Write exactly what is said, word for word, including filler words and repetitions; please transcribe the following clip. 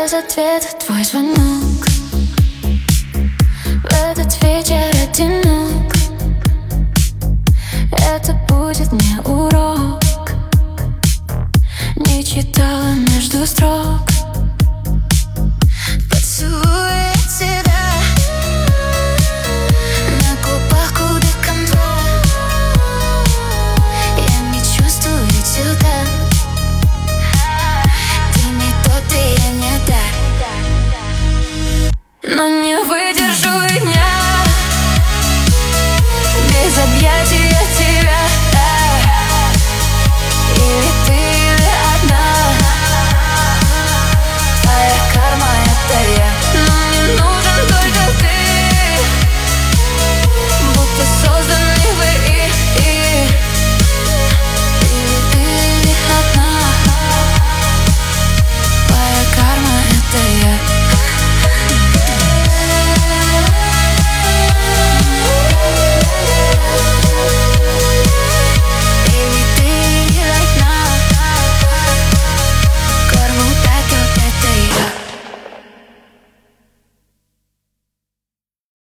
без ответа твой звонок. В этот вечер одинок. Это будет мне урок. Не читала между строк.